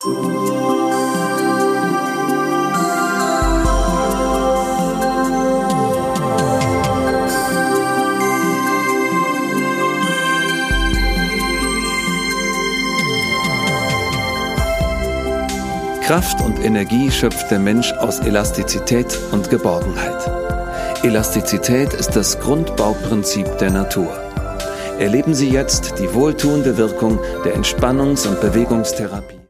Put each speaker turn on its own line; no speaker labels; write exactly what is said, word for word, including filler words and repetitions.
Kraft und Energie schöpft der Mensch aus Elastizität und Geborgenheit. Elastizität ist das Grundbauprinzip der Natur. Erleben Sie jetzt die wohltuende Wirkung der Entspannungs- und Bewegungstherapie.